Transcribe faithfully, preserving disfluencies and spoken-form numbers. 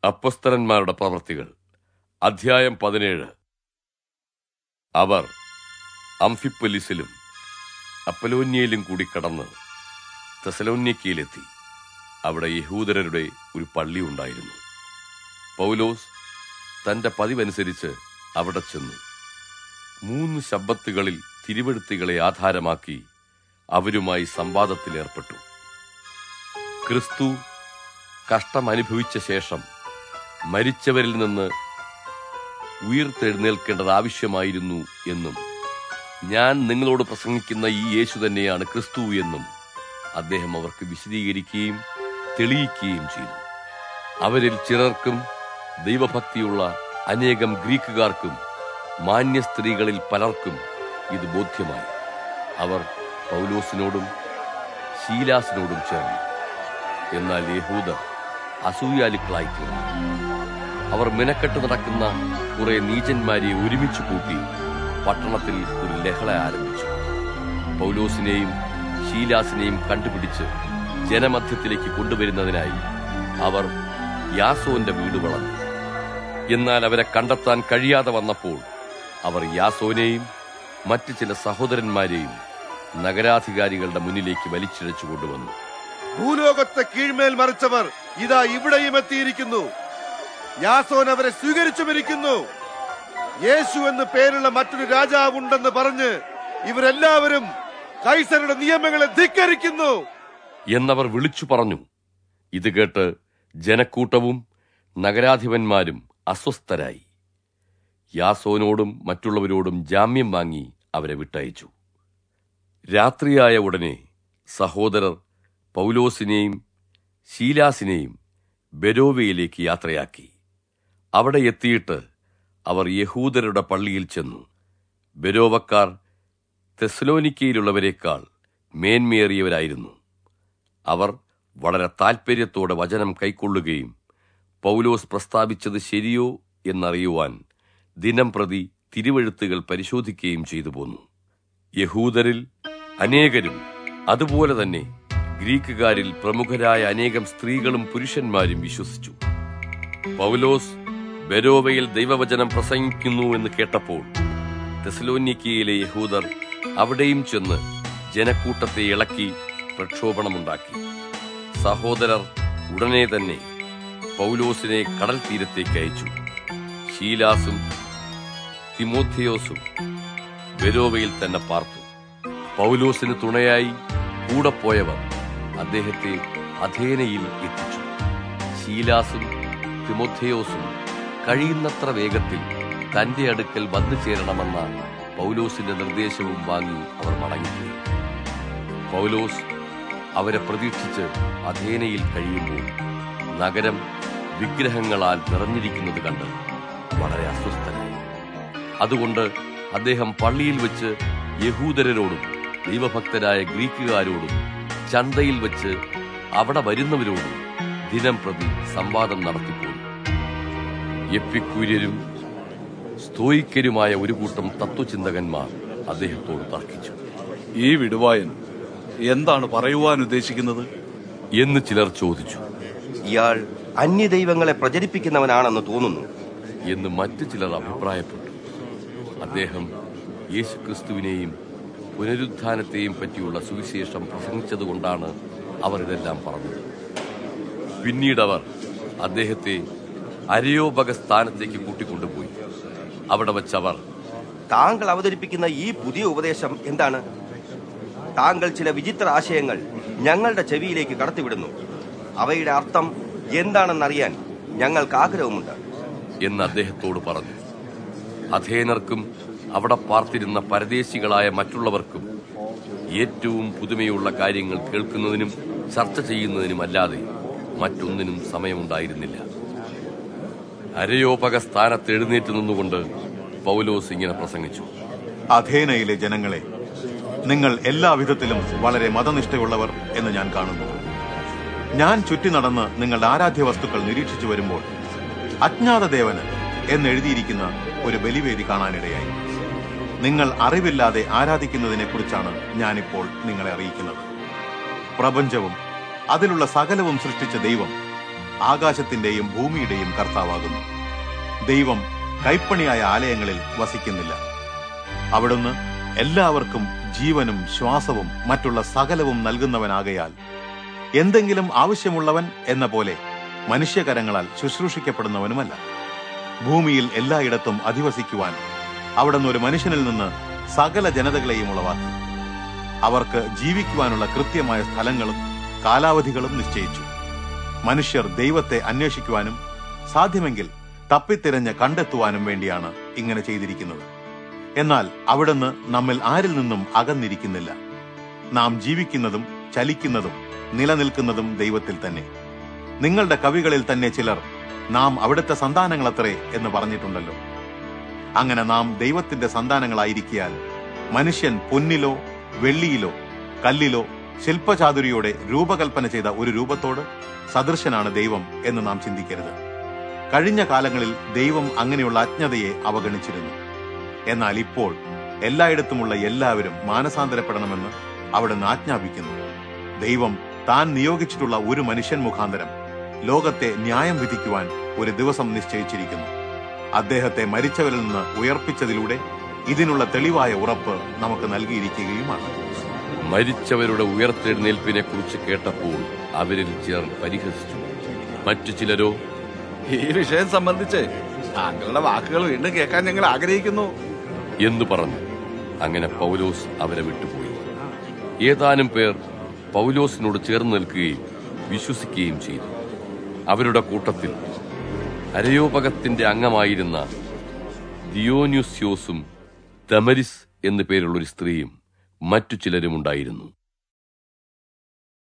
അപ്പൊസ്തലന്മാരുടെ പ്രവൃത്തികൾ അധ്യായം പതിനേഴ്. അവർ അംഫിപ്പൊലിസിലും അപ്പലോന്യയിലും കൂടി കടന്ന് തെസലോനിക്കയിലെത്തി. അവിടെ യഹൂദരുടെ ഒരു പള്ളി ഉണ്ടായിരുന്നു. പൗലോസ് തന്റെ പതിവനുസരിച്ച് അവിടെ ചെന്നു. മൂന്ന് ശബ്ബത്തുകളിൽ തിരുവെഴുത്തുകളെ ആധാരമാക്കി അവരുമായി സംവാദത്തിലേർപ്പെട്ടു. ക്രിസ്തു കഷ്ടമനുഭവിച്ച ശേഷം മരിച്ചവരിൽ നിന്ന് ഉയിർത്തെഴുന്നേൽക്കേണ്ടത് ആവശ്യമായിരുന്നു എന്നും ഞാൻ നിങ്ങളോട് പ്രസംഗിക്കുന്ന ഈ യേശു തന്നെയാണ് ക്രിസ്തു എന്നും അദ്ദേഹം അവർക്ക് വിശദീകരിക്കുകയും തെളിയിക്കുകയും ചെയ്തു. അവരിൽ ചിലർക്കും ദൈവഭക്തിയുള്ള അനേകം ഗ്രീക്കുകാർക്കും മാന്യ സ്ത്രീകളിൽ പലർക്കും ഇത് ബോധ്യമായി. അവർ പൗലോസിനോടും ശീലാസിനോടും ചേർന്നു. എന്നാൽ യഹൂദർ അസൂയാലുക്കളായി തീർന്നു. അവർ മിനക്കെട്ട് നടക്കുന്ന കുറെ നീചന്മാരെ ഒരുമിച്ച് കൂട്ടി പട്ടണത്തിൽ ഒരു ലഹള ആരംഭിച്ചു. പൗലോസിനെയും ശീലാസിനെയും കണ്ടുപിടിച്ച് ജനമധ്യത്തിലേക്ക് കൊണ്ടുവരുന്നതിനായി അവർ യാസോന്റെ വീട് വളർന്നു. എന്നാൽ അവരെ കണ്ടെത്താൻ കഴിയാതെ വന്നപ്പോൾ അവർ യാസോനെയും മറ്റു ചില സഹോദരന്മാരെയും നഗരാധികാരികളുടെ മുന്നിലേക്ക് വലിച്ചിഴച്ചു കൊണ്ടുവന്നു. ഭൂലോകത്തെ കീഴ്മേൽ മറിച്ചവർ ഇതാ ഇവിടെയും എത്തിയിരിക്കുന്നു. യാസോൻ അവരെ സ്വീകരിച്ചുമിരിക്കുന്നു. യേശു എന്ന് പേരുള്ള മറ്റൊരു രാജാവുണ്ടെന്ന് പറഞ്ഞ് ഇവരെല്ലാവരും കൈസരുടെ നിയമങ്ങളെ ധിക്കരിക്കുന്നു എന്നവർ വിളിച്ചു പറഞ്ഞു. ഇത് കേട്ട് ജനക്കൂട്ടവും നഗരാധിപന്മാരും അസ്വസ്ഥരായി. യാസോനോടും മറ്റുള്ളവരോടും ജാമ്യം വാങ്ങി അവരെ വിട്ടയച്ചു. രാത്രിയായ ഉടനെ സഹോദരർ പൗലോസിനെയും ശീലാസിനെയും ബെരോവയിലേക്ക് യാത്രയാക്കി. അവിടെ എത്തിയിട്ട് അവർ യഹൂദരുടെ പള്ളിയിൽ ചെന്നു. ബെരോവക്കാർ തെസ്സലോനിക്കയിലുള്ളവരെക്കാൾ മേന്മേറിയവരായിരുന്നു. അവർ വളരെ താൽപര്യത്തോടെ വചനം കൈക്കൊള്ളുകയും പൗലോസ് പ്രസ്താവിച്ചത് ശരിയോ എന്നറിയുവാൻ ദിനം പ്രതി തിരുവെഴുത്തുകൾ പരിശോധിക്കുകയും ചെയ്തു പോന്നു. യഹൂദരിൽ അനേകരും അതുപോലെ തന്നെ ഗ്രീക്കുകാരിൽ പ്രമുഖരായ അനേകം സ്ത്രീകളും പുരുഷന്മാരും വിശ്വസിച്ചു. പൗലോസ് ബെരോവയിൽ ദൈവവചനം പ്രസംഗിക്കുന്നു എന്ന് കേട്ടപ്പോൾ തെസലോനിക്കയിലെ യഹൂദർ അവിടെയും ചെന്ന് ജനക്കൂട്ടത്തെ ഇളക്കി പ്രക്ഷോഭണമുണ്ടാക്കി. സഹോദരർ ഉടനെ തന്നെ പൗലോസിനെ കടൽ തീരത്തേക്ക് അയച്ചു. ശീലാസും തിമോഥെയോസും ബെരോവയിൽ തന്നെ പാർത്തു. പൗലോസിന് തുണയായി കൂടെ പോയവർ അദ്ദേഹത്തെ അഥേനയിൽ എത്തിച്ചു. ശീലാസും തിമോഥെയോസും കഴിയുന്നത്ര വേഗത്തിൽ തന്റെ അടുക്കൽ വന്നു ചേരണമെന്ന പൗലോസിന്റെ നിർദ്ദേശവും വാങ്ങി അവർ മടങ്ങിപ്പോയി. പൗലോസ് അവരെ പ്രതീക്ഷിച്ച് അഥേനയിൽ കഴിയുമ്പോൾ നഗരം വിഗ്രഹങ്ങളാൽ നിറഞ്ഞിരിക്കുന്നത് കണ്ട് വളരെ അസ്വസ്ഥനായി. അതുകൊണ്ട് അദ്ദേഹം പള്ളിയിൽ വെച്ച് യഹൂദരോടും ദൈവഭക്തരായ ഗ്രീക്കുകാരോടും ചന്തയിൽ വെച്ച് അവിടെ വരുന്നവരോടും ദിനം പ്രതി സംവാദം നടത്തിപ്പോയി. എപ്പിക്കൂര്യരും സ്തോയിക്കരുമായ ഒരു കൂട്ടം തത്വചിന്തകന്മാർ അദ്ദേഹത്തോട് തർക്കിച്ചു. ഈ വിടുവായൻ എന്താണ് പറയുവാൻ ഉദ്ദേശിക്കുന്നത് എന്ന് ചിലർ ചോദിച്ചു. ഇയാൾ അന്യദൈവങ്ങളെ പ്രചരിപ്പിക്കുന്നവനാണെന്ന് തോന്നുന്നു എന്ന് മറ്റു ചിലർ അഭിപ്രായപ്പെട്ടു. അദ്ദേഹം യേശുക്രിസ്തുവിനെയും പുനരുത്ഥാനത്തെയും പറ്റിയുള്ള സുവിശേഷം പ്രസംഗിച്ചതുകൊണ്ടാണ് അവർ ഇതെല്ലാം പറഞ്ഞത്. പിന്നീടവർ അദ്ദേഹത്തെ അരയോപക സ്ഥാനത്തേക്ക് കൂട്ടിക്കൊണ്ടുപോയി. അവിടെ വച്ചവർ, താങ്കൾ അവതരിപ്പിക്കുന്ന ഈ പുതിയ ഉപദേശം എന്താണ്? താങ്കൾ ചില വിചിത്ര ആശയങ്ങൾ ഞങ്ങളുടെ ചെവിയിലേക്ക് കടത്തിവിടുന്നു. അവയുടെ അർത്ഥം എന്താണെന്നറിയാൻ ഞങ്ങൾക്ക് ആഗ്രഹമുണ്ട് എന്ന് അദ്ദേഹത്തോട് പറഞ്ഞു. അഥേനർക്കും അവിടെ പാർത്തിരുന്ന പരദേശികളായ മറ്റുള്ളവർക്കും ഏറ്റവും പുതുമയുള്ള കാര്യങ്ങൾ കേൾക്കുന്നതിനും ചർച്ച ചെയ്യുന്നതിനുമല്ലാതെ മറ്റൊന്നിനും സമയമുണ്ടായിരുന്നില്ല. അരയോപക സ്ഥാനത്ത് എഴുന്നേറ്റ് നിന്നുകൊണ്ട് പൗലോസ് ഇങ്ങനെ പ്രസംഗിച്ചു. അഥേനയിലെ ജനങ്ങളെ, നിങ്ങൾ എല്ലാവിധത്തിലും വളരെ മതനിഷ്ഠയുള്ളവർ എന്ന് ഞാൻ കാണുന്നു. ഞാൻ ചുറ്റി നടന്ന് നിങ്ങളുടെ ആരാധ്യ വസ്തുക്കൾ നിരീക്ഷിച്ചു വരുമ്പോൾ അജ്ഞാത ദേവന് എന്നെഴുതിയിരിക്കുന്ന ഒരു ബലിവേദി കാണാനിടയായി. നിങ്ങൾ അറിവില്ലാതെ ആരാധിക്കുന്നതിനെ കുറിച്ചാണ് ഞാനിപ്പോൾ നിങ്ങളെ അറിയിക്കുന്നത്. പ്രപഞ്ചവും അതിലുള്ള സകലവും സൃഷ്ടിച്ച ദൈവം ആകാശത്തിന്റെയും ഭൂമിയുടെയും കർത്താവാകുന്നു. ദൈവം കൈപ്പണിയായ ആലയങ്ങളിൽ വസിക്കുന്നില്ല. അവിടുന്ന് എല്ലാവർക്കും ജീവനും ശ്വാസവും മറ്റുള്ള സകലവും നൽകുന്നവനാകയാൽ എന്തെങ്കിലും ആവശ്യമുള്ളവൻ എന്ന പോലെ മനുഷ്യകരങ്ങളാൽ ശുശ്രൂഷിക്കപ്പെടുന്നവനുമല്ല. ഭൂമിയിൽ എല്ലായിടത്തും അധിവസിക്കുവാൻ അവിടുന്ന് ഒരു മനുഷ്യനിൽ നിന്ന് സകല ജനതകളെയും ഉളവാക്കി. അവർക്ക് ജീവിക്കുവാനുള്ള കൃത്യമായ സ്ഥലങ്ങളും കാലാവധികളും നിശ്ചയിച്ചു. മനുഷ്യർ ദൈവത്തെ അന്വേഷിക്കുവാനും സാധ്യമെങ്കിൽ തപ്പിത്തിരഞ്ഞ് കണ്ടെത്തുവാനും വേണ്ടിയാണ് ഇങ്ങനെ ചെയ്തിരിക്കുന്നത്. എന്നാൽ അവിടുന്ന് നമ്മിൽ ആരിൽ നിന്നും അകന്നിരിക്കുന്നില്ല. നാം ജീവിക്കുന്നതും ചലിക്കുന്നതും നിലനിൽക്കുന്നതും ദൈവത്തിൽ തന്നെ. നിങ്ങളുടെ കവികളിൽ തന്നെ ചിലർ നാം അവിടുത്തെ സന്താനങ്ങളത്രേ എന്ന് പറഞ്ഞിട്ടുണ്ടല്ലോ. അങ്ങനെ നാം ദൈവത്തിന്റെ സന്താനങ്ങളായിരിക്കിയാൽ മനുഷ്യൻ പൊന്നിലോ വെള്ളിയിലോ കല്ലിലോ ശില്പചാതുരിയോടെ രൂപകൽപ്പന ചെയ്ത ഒരു രൂപത്തോട് സദൃശനാണ് ദൈവം എന്ന് നാം ചിന്തിക്കരുത്. കഴിഞ്ഞ കാലങ്ങളിൽ ദൈവം അങ്ങനെയുള്ള അജ്ഞതയെ അവഗണിച്ചിരുന്നു. എന്നാൽ ഇപ്പോൾ എല്ലായിടത്തുമുള്ള എല്ലാവരും മാനസാന്തരപ്പെടണമെന്ന് അവിടുന്ന് ആജ്ഞാപിക്കുന്നു. ദൈവം താൻ നിയോഗിച്ചിട്ടുള്ള ഒരു മനുഷ്യൻ മുഖാന്തരം ലോകത്തെ ന്യായം വിധിക്കുവാൻ ഒരു ദിവസം നിശ്ചയിച്ചിരിക്കുന്നു. അദ്ദേഹത്തെ മരിച്ചവരിൽ നിന്ന് ഉയർപ്പിച്ചതിലൂടെ ഇതിനുള്ള തെളിവായ ഉറപ്പ് നമുക്ക് നൽകിയിരിക്കുകയുമാണ്. മരിച്ചവരുടെ ഉയർത്തെഴുന്നേൽപ്പിനെ കുറിച്ച് കേട്ടപ്പോൾ അവരിൽ ചിലർ പരിഹസിച്ചു. മറ്റു ചിലരോ, ഈ വിഷയം സംബന്ധിച്ച് താങ്കളുടെ വാക്കുകൾ വീണ്ടും കേൾക്കാൻ ഞങ്ങൾ ആഗ്രഹിക്കുന്നു എന്ന് പറഞ്ഞു. അങ്ങനെ പൗലോസ് അവരെ വിട്ടുപോയി. ഏതാനും പേർ പൗലോസിനോട് ചേർന്ന് നിൽക്കുകയും വിശ്വസിക്കുകയും ചെയ്തു. അവരുടെ കൂട്ടത്തിൽ അരയോപകത്തിന്റെ അംഗമായിരുന്ന ദിയോന്യൂസ്യോസും ദമരിസ് എന്നു പേരുള്ളൊരു സ്ത്രീയും മറ്റു ചിലരും ഉണ്ടായിരുന്നു.